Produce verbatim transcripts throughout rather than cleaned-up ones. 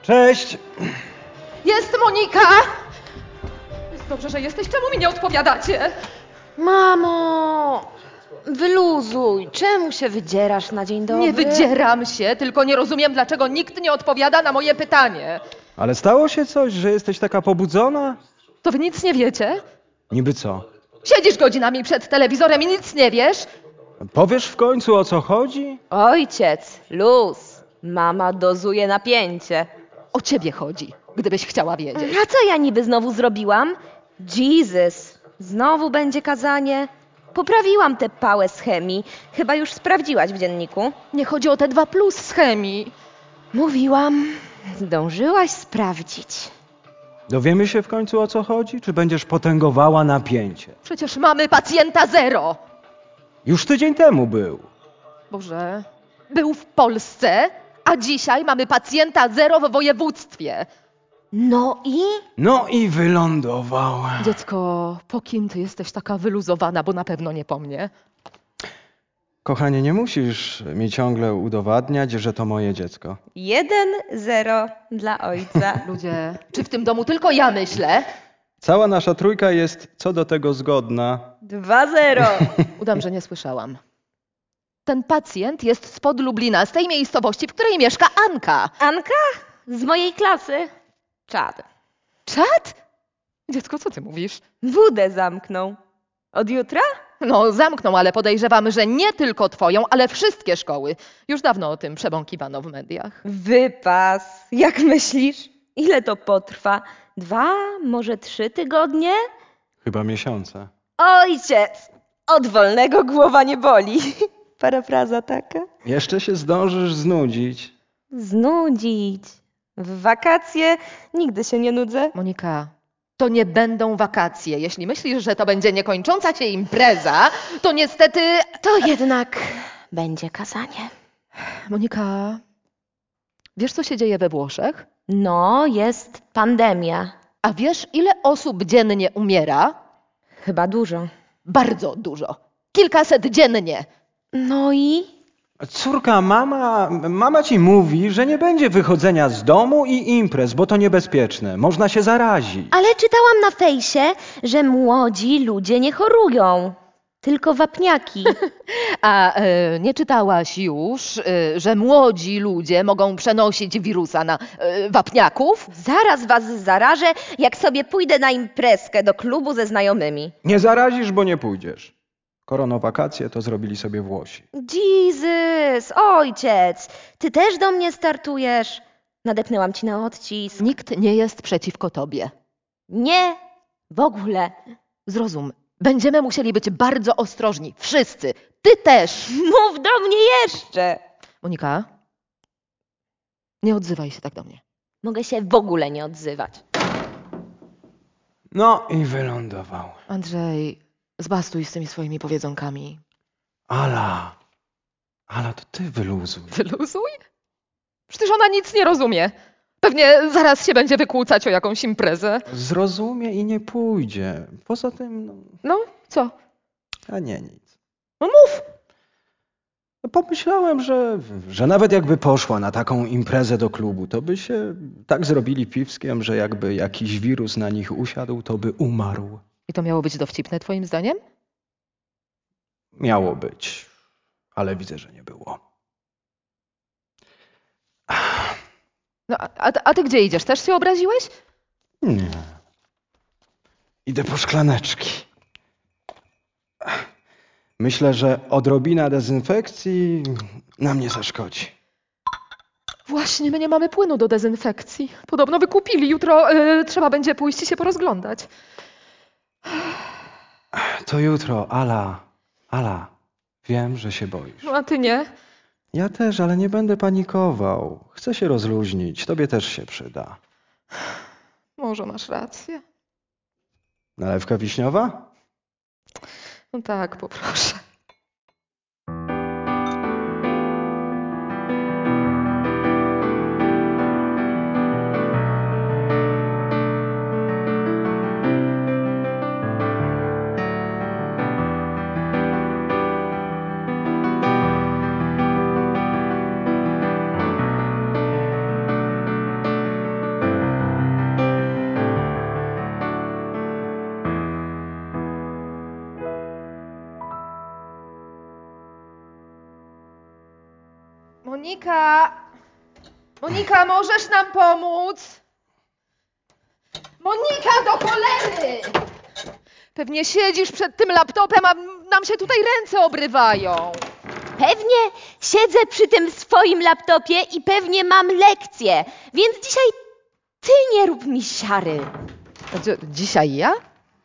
Cześć! Jest Monika! Jest dobrze, że jesteś. Czemu mi nie odpowiadacie? Mamo, wyluzuj. Czemu się wydzierasz na dzień dobry? Nie wydzieram się, tylko nie rozumiem, dlaczego nikt nie odpowiada na moje pytanie. Ale stało się coś, że jesteś taka pobudzona? To wy nic nie wiecie? Niby co? Siedzisz godzinami przed telewizorem i nic nie wiesz? Powiesz w końcu, o co chodzi? Ojciec, luz. Mama dozuje napięcie. O ciebie chodzi, gdybyś chciała wiedzieć. A co ja niby znowu zrobiłam? Jesus, znowu będzie kazanie. Poprawiłam tę pałę z chemii. Chyba już sprawdziłaś w dzienniku. Nie chodzi o te dwa plus z chemii. Mówiłam. Zdążyłaś sprawdzić. Dowiemy się w końcu, o co chodzi? Czy będziesz potęgowała napięcie? Przecież mamy pacjenta zero. Już tydzień temu był. Boże, był w Polsce, a dzisiaj mamy pacjenta zero w województwie. No i? No i wylądowała. Dziecko, po kim ty jesteś taka wyluzowana, bo na pewno nie po mnie. Kochanie, nie musisz mi ciągle udowadniać, że to moje dziecko. Jeden zero dla ojca. Ludzie, czy w tym domu tylko ja myślę? Cała nasza trójka jest co do tego zgodna. Dwa zero. Udam, że nie słyszałam. Ten pacjent jest spod Lublina, z tej miejscowości, w której mieszka Anka. Anka? Z mojej klasy. Czad. Czad? Dziecko, co ty mówisz? Wódę zamknął. Od jutra? No, zamknął, ale podejrzewam, że nie tylko twoją, ale wszystkie szkoły. Już dawno o tym przebąkiwano w mediach. Wypas. Jak myślisz? Ile to potrwa? Dwa, może trzy tygodnie? Chyba miesiące. Ojciec! Od wolnego głowa nie boli. Parafraza taka. Jeszcze się zdążysz znudzić. Znudzić. W wakacje nigdy się nie nudzę. Monika, to nie będą wakacje. Jeśli myślisz, że to będzie niekończąca się impreza, to niestety... To jednak będzie kazanie. Monika, wiesz, co się dzieje we Włoszech? No, jest pandemia. A wiesz, ile osób dziennie umiera? Chyba dużo. Bardzo dużo. Kilkaset dziennie. No i? Córka, mama, mama ci mówi, że nie będzie wychodzenia z domu i imprez, bo to niebezpieczne. Można się zarazić. Ale czytałam na fejsie, że młodzi ludzie nie chorują. Tylko wapniaki. A e, nie czytałaś już, e, że młodzi ludzie mogą przenosić wirusa na e, wapniaków? Zaraz was zarażę, jak sobie pójdę na imprezkę do klubu ze znajomymi. Nie zarazisz, bo nie pójdziesz. Koronawakacje to zrobili sobie Włosi. Jesus, ojciec, ty też do mnie startujesz? Nadepnęłam ci na odcisk. Nikt nie jest przeciwko tobie. Nie, w ogóle. Zrozum, będziemy musieli być bardzo ostrożni. Wszyscy. Ty też. Mów do mnie jeszcze. Monika, nie odzywaj się tak do mnie. Mogę się w ogóle nie odzywać. No i wylądował. Andrzej, zbastuj z tymi swoimi powiedzonkami. Ala, Ala, to ty wyluzuj. Wyluzuj? Przecież ona nic nie rozumie. Pewnie zaraz się będzie wykłócać o jakąś imprezę. Zrozumie i nie pójdzie. Poza tym, no, No, co? a nie nic. No mów. No, pomyślałem, że, że nawet jakby poszła na taką imprezę do klubu, to by się tak zrobili piwskiem, że jakby jakiś wirus na nich usiadł, to by umarł. I to miało być dowcipne twoim zdaniem? Miało być, ale widzę, że nie było. No, a, a ty gdzie idziesz? Też się obraziłeś? Nie. Idę po szklaneczki. Myślę, że odrobina dezynfekcji nam nie zaszkodzi. Właśnie, my nie mamy płynu do dezynfekcji. Podobno wykupili. Jutro y, trzeba będzie pójść i się porozglądać. To jutro, Ala, Ala, wiem, że się boisz. No a ty nie? Ja też, ale nie będę panikował. Chcę się rozluźnić, tobie też się przyda. Może masz rację. Nalewka wiśniowa? No tak, poproszę. Monika! Monika, możesz nam pomóc? Monika, do cholery! Pewnie siedzisz przed tym laptopem, a nam się tutaj ręce obrywają. Pewnie siedzę przy tym swoim laptopie i pewnie mam lekcję, więc dzisiaj ty nie rób mi siary. A co, dzisiaj ja?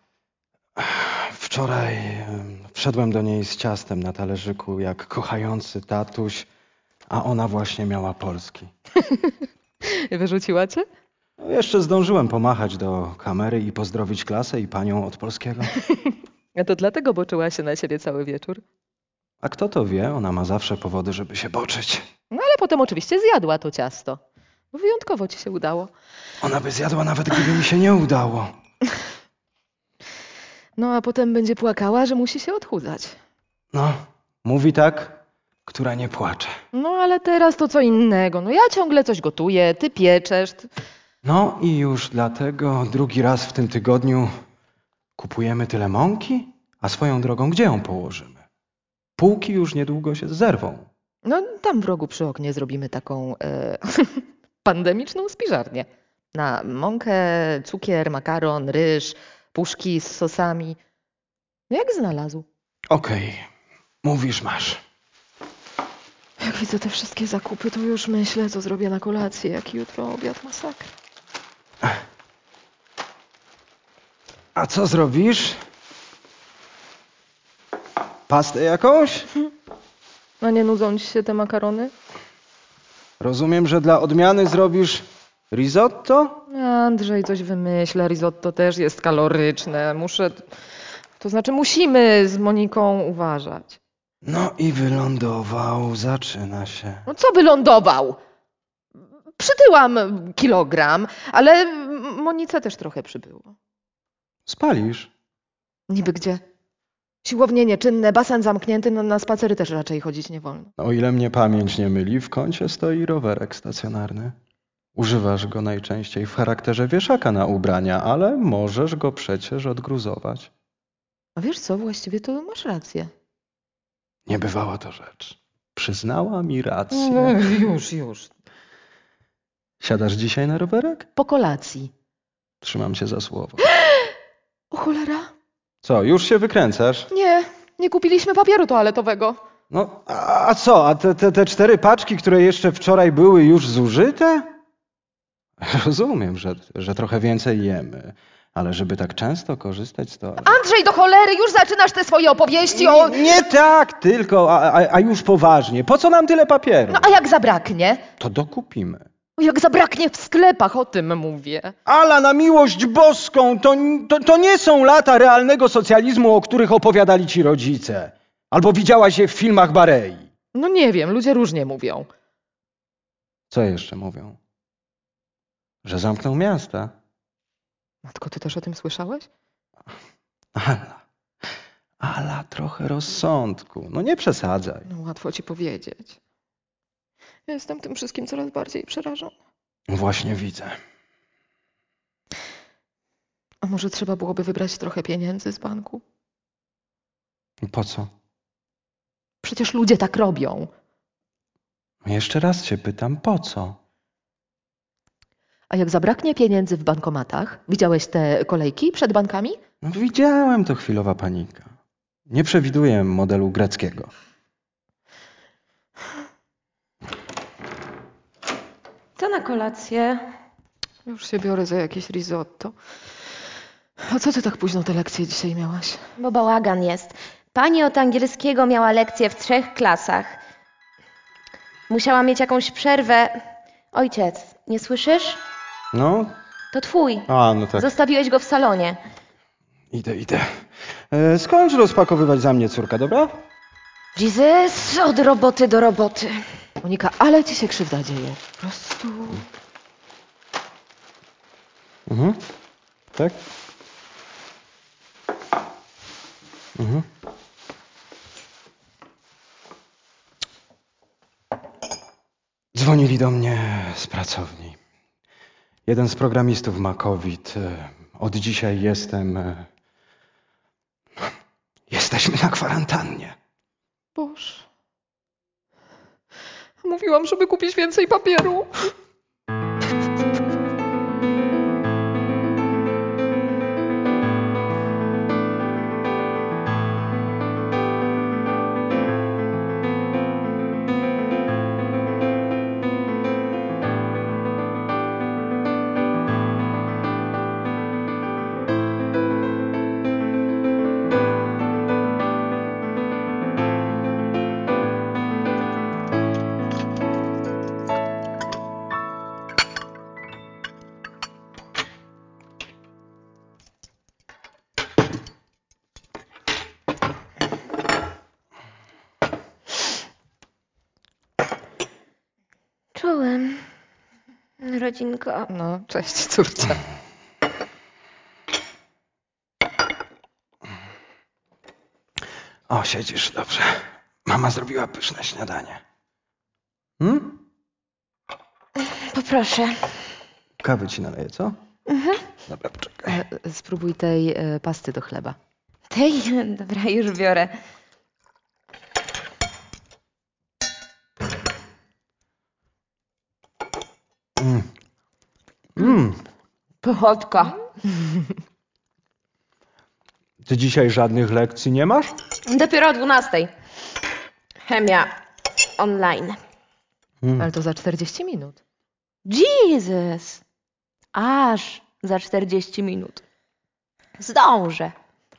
Wczoraj em, wszedłem do niej z ciastem na talerzyku, jak kochający tatuś, a ona właśnie miała polski. Wyrzuciła cię? No, jeszcze zdążyłem pomachać do kamery i pozdrowić klasę i panią od polskiego. A to dlatego boczyła się na siebie cały wieczór. A kto to wie, ona ma zawsze powody, żeby się boczyć. No ale potem oczywiście zjadła to ciasto. Bo wyjątkowo ci się udało. Ona by zjadła nawet, gdyby mi się nie udało. No a potem będzie płakała, że musi się odchudzać. No, mówi tak, która nie płacze. No ale teraz to co innego. No ja ciągle coś gotuję, ty pieczesz. Ty... No i już dlatego drugi raz w tym tygodniu kupujemy tyle mąki, a swoją drogą gdzie ją położymy? Półki już niedługo się zerwą. No tam w rogu przy oknie zrobimy taką e, pandemiczną spiżarnię. Na mąkę, cukier, makaron, ryż, puszki z sosami. No jak znalazł. Okej, mówisz masz. Jak widzę te wszystkie zakupy, to już myślę, co zrobię na kolację, jak jutro obiad masakra. A co zrobisz? Pastę jakąś? A nie nudzą ci się te makarony? Rozumiem, że dla odmiany zrobisz risotto? Andrzej, coś wymyśla. Risotto też jest kaloryczne. Muszę... To znaczy musimy z Moniką uważać. No i wylądował, zaczyna się. No co wylądował? Przytyłam kilogram, ale Monice też trochę przybyło. Spalisz? Niby gdzie? Siłownie nieczynne, basen zamknięty, no na spacery też raczej chodzić nie wolno. O ile mnie pamięć nie myli, w kącie stoi rowerek stacjonarny. Używasz go najczęściej w charakterze wieszaka na ubrania, ale możesz go przecież odgruzować. A wiesz co, właściwie to masz rację. Niebywała to rzecz. Przyznała mi rację. No, już, już. Siadasz dzisiaj na rowerek? Po kolacji. Trzymam cię za słowo. O cholera. Co, już się wykręcasz? Nie, nie kupiliśmy papieru toaletowego. No, a, a co? A te, te, te cztery paczki, które jeszcze wczoraj były już zużyte? Rozumiem, że, że trochę więcej jemy, ale żeby tak często korzystać z toalety... Andrzej, do cholery, już zaczynasz te swoje opowieści o... Nie, nie tak tylko, a, a, a już poważnie. Po co nam tyle papieru? No a jak zabraknie? To dokupimy. Jak zabraknie w sklepach, o tym mówię. Ala, na miłość boską, to, to, to nie są lata realnego socjalizmu, o których opowiadali ci rodzice. Albo widziałaś je w filmach Barei. No nie wiem, ludzie różnie mówią. Co jeszcze mówią? Że zamkną miasta. Matko, ty też o tym słyszałeś? Ala, Ala, trochę rozsądku. No nie przesadzaj. No łatwo ci powiedzieć. Ja jestem tym wszystkim coraz bardziej przerażona. Właśnie widzę. A może trzeba byłoby wybrać trochę pieniędzy z banku? Po co? Przecież ludzie tak robią. Jeszcze raz cię pytam, po co? A jak zabraknie pieniędzy w bankomatach, widziałeś te kolejki przed bankami? No widziałem, to chwilowa panika. Nie przewiduję modelu greckiego. Co na kolację? Już się biorę za jakieś risotto. A co ty tak późno te lekcje dzisiaj miałaś? Bo bałagan jest. Pani od angielskiego miała lekcję w trzech klasach. Musiała mieć jakąś przerwę. Ojciec, nie słyszysz? No, To twój. a no tak. Zostawiłeś go w salonie. Idę, idę. E, skończ rozpakowywać za mnie, córka, dobra? Jesus, od roboty do roboty. Monika, ale ci się krzywda dzieje. Po prostu... Mhm. Tak? Mhm. Dzwonili do mnie z pracowni. Jeden z programistów ma COVID. Od dzisiaj jestem... Jesteśmy na kwarantannie. Boże. Mówiłam, żeby kupić więcej papieru. Czułem. Rodzinko. No, cześć, córcia. O, siedzisz, dobrze. Mama zrobiła pyszne śniadanie. Hmm? Poproszę. Kawy ci naleję, co? Mhm. Dobra, poczekaj. E, spróbuj tej e, pasty do chleba. Tej? Dobra, już biorę. Mm. Mm. Pychotka. Ty dzisiaj żadnych lekcji nie masz? Dopiero o dwunastej. Chemia online. Mm. Ale to za czterdzieści minut. Jesus! Aż za czterdzieści minut. Zdążę.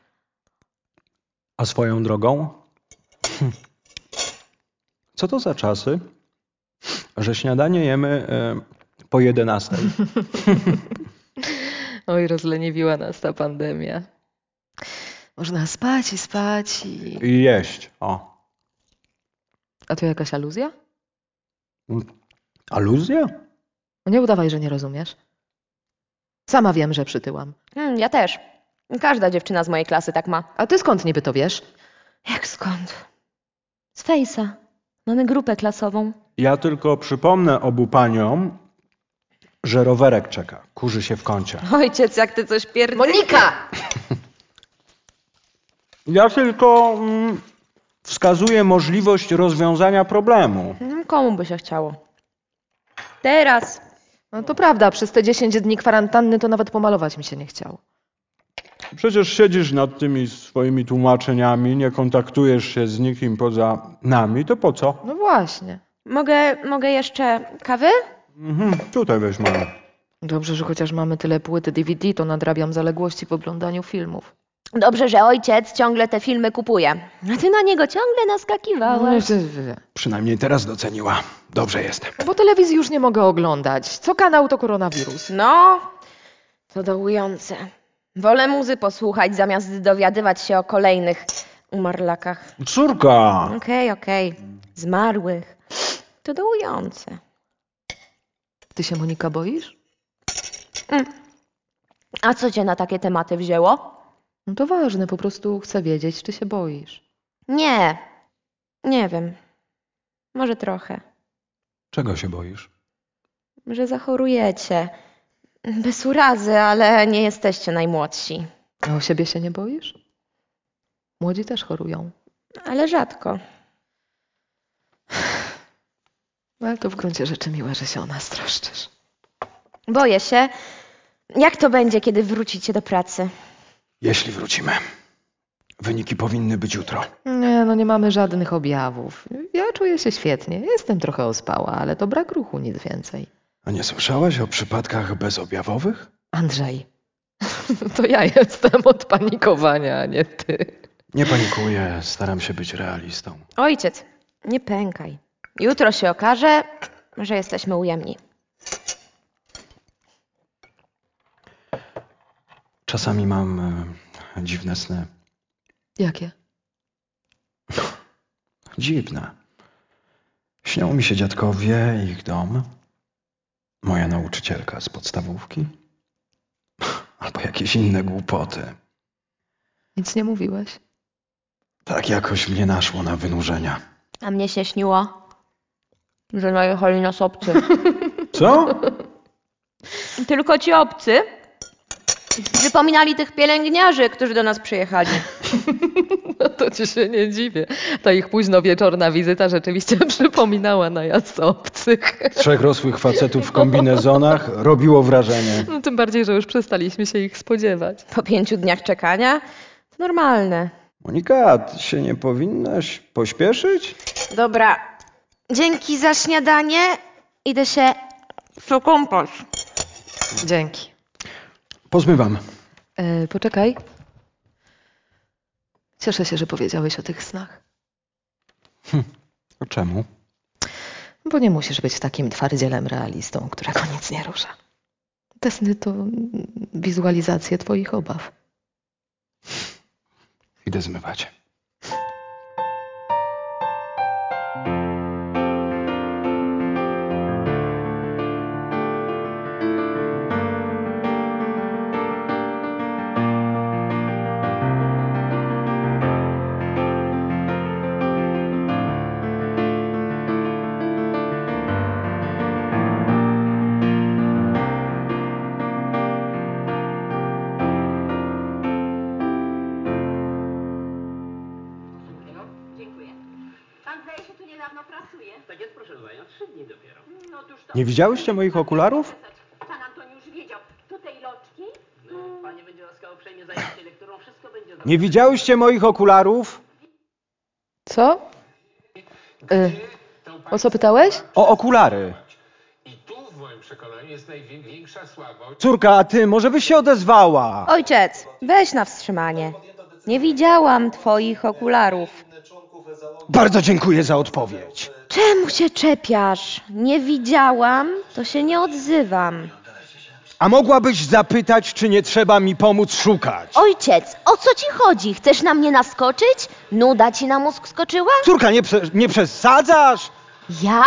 A swoją drogą? Hm. Co to za czasy, że śniadanie jemy e, po jedenastej? Oj, rozleniwiła nas ta pandemia. Można spać i spać i... I jeść. O. A to jakaś aluzja? Aluzja? No nie udawaj, że nie rozumiesz. Sama wiem, że przytyłam. Hmm, ja też. Każda dziewczyna z mojej klasy tak ma. A ty skąd niby to wiesz? Jak skąd? Z Fejsa. Mamy grupę klasową. Ja tylko przypomnę obu paniom, że rowerek czeka. Kurzy się w kącie. Ojciec, jak ty coś pierd... Monika! Ja tylko mm, wskazuję możliwość rozwiązania problemu. Hmm, Komu by się chciało? Teraz. No to prawda, przez te dziesięć dni kwarantanny to nawet pomalować mi się nie chciało. Przecież siedzisz nad tymi swoimi tłumaczeniami, nie kontaktujesz się z nikim poza nami, to po co? No właśnie. Mogę, mogę jeszcze kawy? Mhm, tutaj weź mamy. Dobrze, że chociaż mamy tyle płyty D V D, to nadrabiam zaległości w oglądaniu filmów. Dobrze, że ojciec ciągle te filmy kupuje. A ty na niego ciągle naskakiwałaś. Przynajmniej teraz doceniła. Dobrze jest. Bo telewizji już nie mogę oglądać. Co kanał to koronawirus. No, to dołujące. Wolę muzy posłuchać, zamiast dowiadywać się o kolejnych umarlakach. Córka! Okej, okej. Zmarłych. To dołujące. Ty się, Monika, boisz? A co cię na takie tematy wzięło? No to ważne, po prostu chcę wiedzieć, czy się boisz. Nie. Nie wiem. Może trochę. Czego się boisz? Że zachorujecie. Bez urazy, ale nie jesteście najmłodsi. A o siebie się nie boisz? Młodzi też chorują. Ale rzadko. Ale to w gruncie rzeczy miłe, że się o nas troszczysz. Boję się. Jak to będzie, kiedy wrócicie do pracy? Jeśli wrócimy. Wyniki powinny być jutro. Nie, no nie mamy żadnych objawów. Ja czuję się świetnie. Jestem trochę ospała, ale to brak ruchu, nic więcej. A nie słyszałaś o przypadkach bezobjawowych? Andrzej, to ja jestem od panikowania, a nie ty. Nie panikuję, staram się być realistą. Ojciec, nie pękaj. Jutro się okaże, że jesteśmy ujemni. Czasami mam e, dziwne sny. Jakie? Dziwne. Śnią mi się dziadkowie, ich dom, moja nauczycielka z podstawówki, albo jakieś inne głupoty. Nic nie mówiłeś? Tak jakoś mnie naszło na wynurzenia. A mnie się śniło, że najechali nas obcy. Co? Tylko ci obcy przypominali tych pielęgniarzy, którzy do nas przyjechali. To ci się nie dziwię. Ta ich późno wieczorna wizyta rzeczywiście przypominała najazd obcych. Trzech rosłych facetów w kombinezonach robiło wrażenie. No tym bardziej, że już przestaliśmy się ich spodziewać. Po pięciu dniach czekania? To normalne. Monika, ty się nie powinnaś pośpieszyć? Dobra, dzięki za śniadanie. Idę się przekąpać. Dzięki. Pozmywam. E, poczekaj. Cieszę się, że powiedziałeś o tych snach. Hm. Czemu? Bo nie musisz być takim twardzielem realistą, którego nic nie rusza. Te sny to wizualizacje twoich obaw. Idę zmywać. Nie widziałyście moich okularów? Pan Antoniusz wiedział. Tutaj loczki. No, pani będzie łaskawa uprzejmie zająć się lekturą, wszystko będzie dobrze. Nie widziałyście moich okularów? Co? E, o co pytałeś? O okulary. I tu w moim przekonaniu jest największa słabość. Córka, a ty może byś się odezwała? Ojciec, weź na wstrzymanie. Nie widziałam twoich okularów. Bardzo dziękuję za odpowiedź. Czemu się czepiasz? Nie widziałam, to się nie odzywam. A mogłabyś zapytać, czy nie trzeba mi pomóc szukać? Ojciec, o co ci chodzi? Chcesz na mnie naskoczyć? Nuda ci na mózg skoczyła? Córka, nie, prze, nie przesadzasz? Ja?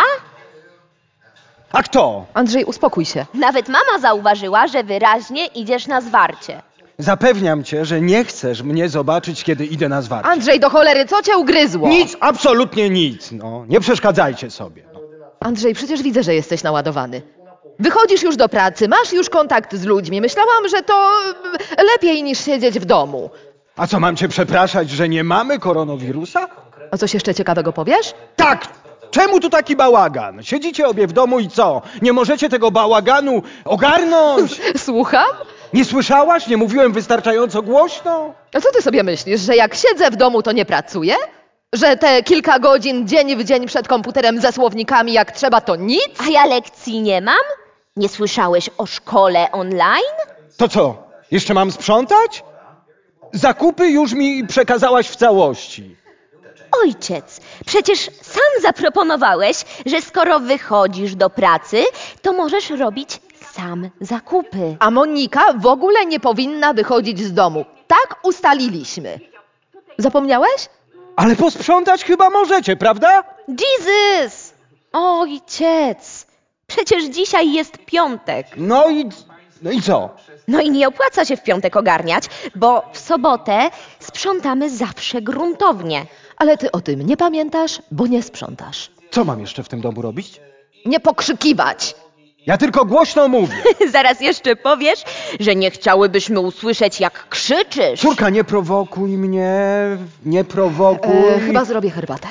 A kto? Andrzej, uspokój się. Nawet mama zauważyła, że wyraźnie idziesz na zwarcie. Zapewniam cię, że nie chcesz mnie zobaczyć, kiedy idę na zwarcie. Andrzej, do cholery, co cię ugryzło? Nic, absolutnie nic. No, nie przeszkadzajcie sobie. No. Andrzej, przecież widzę, że jesteś naładowany. Wychodzisz już do pracy, masz już kontakt z ludźmi. Myślałam, że to lepiej niż siedzieć w domu. A co, mam cię przepraszać, że nie mamy koronawirusa? A coś jeszcze ciekawego powiesz? Tak! Czemu tu taki bałagan? Siedzicie obie w domu i co? Nie możecie tego bałaganu ogarnąć? Słucham? Nie słyszałaś? Nie mówiłem wystarczająco głośno? A co ty sobie myślisz, że jak siedzę w domu, to nie pracuję? Że te kilka godzin dzień w dzień przed komputerem ze słownikami jak trzeba, to nic? A ja lekcji nie mam? Nie słyszałeś o szkole online? To co? Jeszcze mam sprzątać? Zakupy już mi przekazałaś w całości. Ojciec, przecież sam zaproponowałeś, że skoro wychodzisz do pracy, to możesz robić sam zakupy. A Monika w ogóle nie powinna wychodzić z domu. Tak ustaliliśmy. Zapomniałeś? Ale posprzątać chyba możecie, prawda? Jesus! Ojciec, przecież dzisiaj jest piątek. No i, no i co? No i nie opłaca się w piątek ogarniać, bo w sobotę sprzątamy zawsze gruntownie. Ale ty o tym nie pamiętasz, bo nie sprzątasz. Co mam jeszcze w tym domu robić? Nie pokrzykiwać. Ja tylko głośno mówię. Zaraz jeszcze powiesz, że nie chciałybyśmy usłyszeć, jak krzyczysz. Córka, nie prowokuj mnie, nie prowokuj. E, chyba zrobię herbatę.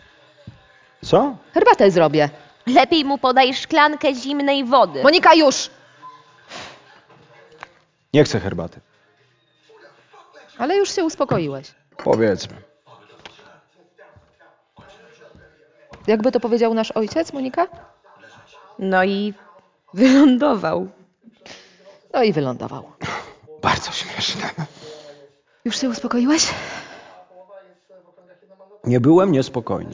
Co? Herbatę zrobię. Lepiej mu podaj szklankę zimnej wody. Monika, już! Nie chcę herbaty. Ale już się uspokoiłeś. Powiedzmy. Jakby to powiedział nasz ojciec, Monika? No i wylądował. No i wylądował. Bardzo śmieszne. Już się uspokoiłeś? Nie byłem niespokojny.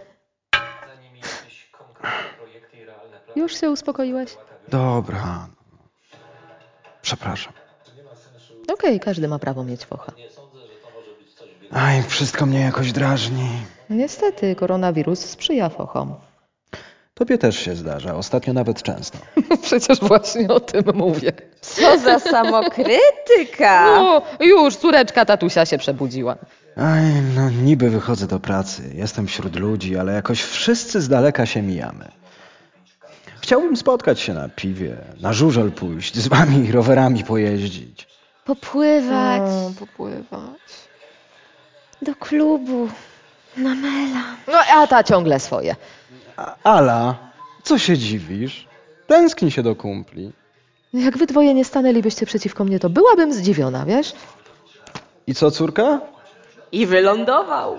Już się uspokoiłeś? Dobra. Przepraszam. Okej, każdy ma prawo mieć focha. Aj, wszystko mnie jakoś drażni. Niestety, koronawirus sprzyja fochom. Tobie też się zdarza, ostatnio nawet często. Przecież właśnie o tym mówię. Co za samokrytyka. No, już córeczka tatusia się przebudziła. Aj, no niby wychodzę do pracy, jestem wśród ludzi, ale jakoś wszyscy z daleka się mijamy. Chciałbym spotkać się na piwie, na żużel pójść, z wami rowerami pojeździć. Popływać. O, popływać. Do klubu. Na Mela. No a ta ciągle swoje. A, Ala, co się dziwisz? Tęskni się do kumpli. Jak wy dwoje nie stanęlibyście przeciwko mnie, to byłabym zdziwiona, wiesz? I co, córka? I wylądował.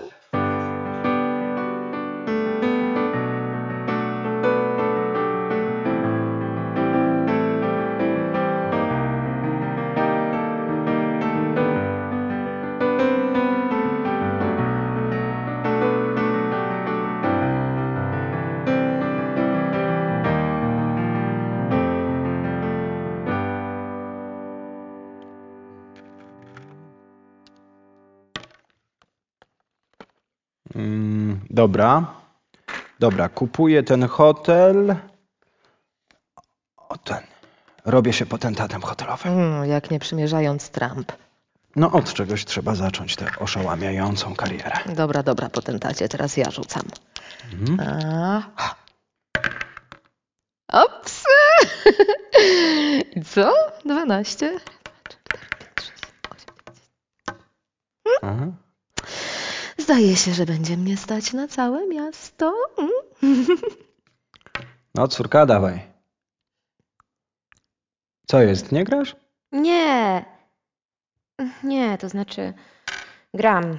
Mm, dobra. Dobra, kupuję ten hotel. O ten. Robię się potentatem hotelowym. Mm, jak nie przymierzając Trump. No od czegoś trzeba zacząć tę oszałamiającą karierę. Dobra, dobra, potentacie, teraz ja rzucam. Mhm. A... Ops! I co? dwanaście? Aha. Zdaje się, że będzie mnie stać na całe miasto. Mm. No córka, dawaj. Co jest, nie grasz? Nie. Nie, to znaczy gram.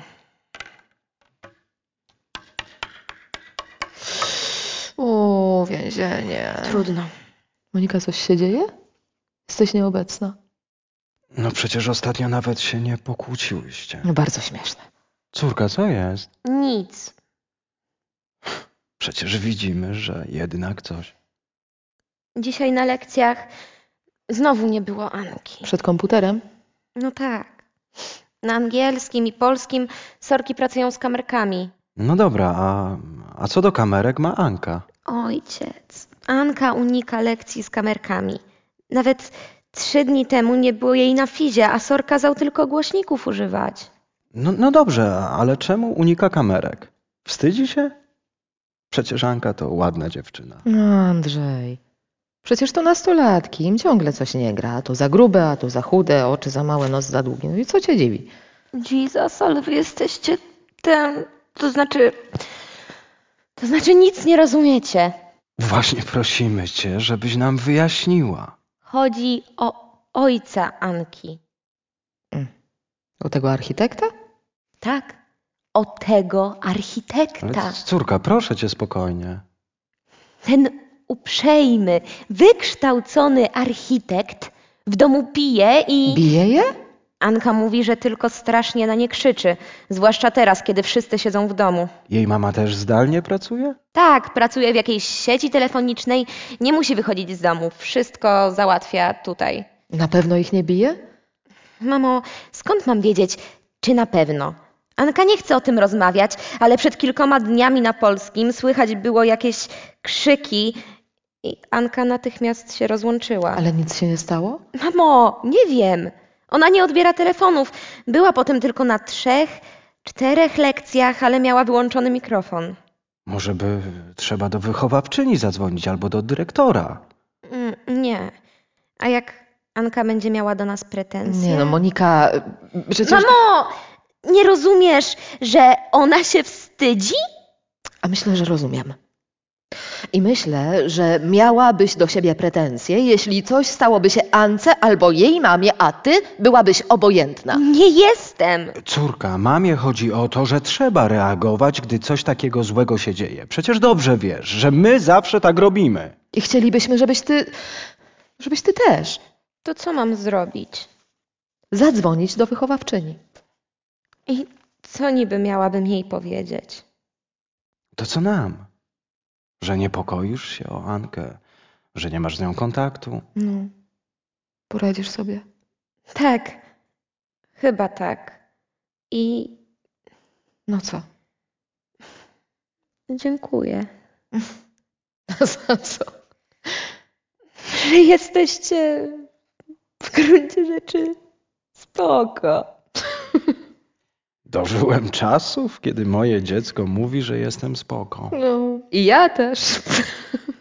O, więzienie. Trudno. Monika, coś się dzieje? Jesteś nieobecna. No przecież ostatnio nawet się nie pokłóciłyście. No bardzo śmieszne. Córka, co jest? Nic. Przecież widzimy, że jednak coś. Dzisiaj na lekcjach znowu nie było Anki. Przed komputerem? No tak. Na angielskim i polskim sorki pracują z kamerkami. No dobra, a, a co do kamerek ma Anka? Ojciec. Anka unika lekcji z kamerkami. Nawet trzy dni temu nie było jej na fizie, a Sor kazał tylko głośników używać. No, no dobrze, ale czemu unika kamerek? Wstydzi się? Przecież Anka to ładna dziewczyna. No, Andrzej. Przecież to nastolatki, im ciągle coś nie gra. A to za grube, a to za chude, oczy za małe, nos za długi. No i co cię dziwi? Jesus, ale wy jesteście ten... To znaczy... To znaczy nic nie rozumiecie. Właśnie prosimy cię, żebyś nam wyjaśniła. Chodzi o ojca Anki. U tego architekta? Tak, o tego Ale architekta. córka, proszę cię spokojnie. Ten uprzejmy, wykształcony architekt w domu pije i... Bije je? Anka mówi, że tylko strasznie na nie krzyczy, zwłaszcza teraz, kiedy wszyscy siedzą w domu. Jej mama też zdalnie pracuje? Tak, pracuje w jakiejś sieci telefonicznej, nie musi wychodzić z domu, wszystko załatwia tutaj. Na pewno ich nie bije? Mamo, skąd mam wiedzieć, czy na pewno? Anka nie chce o tym rozmawiać, ale przed kilkoma dniami na polskim słychać było jakieś krzyki i Anka natychmiast się rozłączyła. Ale nic się nie stało? Mamo, nie wiem. Ona nie odbiera telefonów. Była potem tylko na trzech, czterech lekcjach, ale miała wyłączony mikrofon. Może by trzeba do wychowawczyni zadzwonić albo do dyrektora. Mm, nie. A jak Anka będzie miała do nas pretensje? Nie no, Monika, przecież... Mamo! Nie rozumiesz, że ona się wstydzi? A myślę, że rozumiem. I myślę, że miałabyś do siebie pretensje, jeśli coś stałoby się Ance albo jej mamie, a ty byłabyś obojętna. Nie jestem. Córka, mamie chodzi o to, że trzeba reagować, gdy coś takiego złego się dzieje. Przecież dobrze wiesz, że my zawsze tak robimy. I chcielibyśmy, żebyś ty... żebyś ty też To co mam zrobić? zadzwonić do wychowawczyni. I co niby miałabym jej powiedzieć? To co nam? Że niepokoisz się o Ankę, że nie masz z nią kontaktu. No, poradzisz sobie. Tak, chyba tak. I No co? dziękuję, Za co? że jesteście w gruncie rzeczy spoko. Dożyłem czasów, kiedy moje dziecko mówi, że jestem spoko. No, i ja też.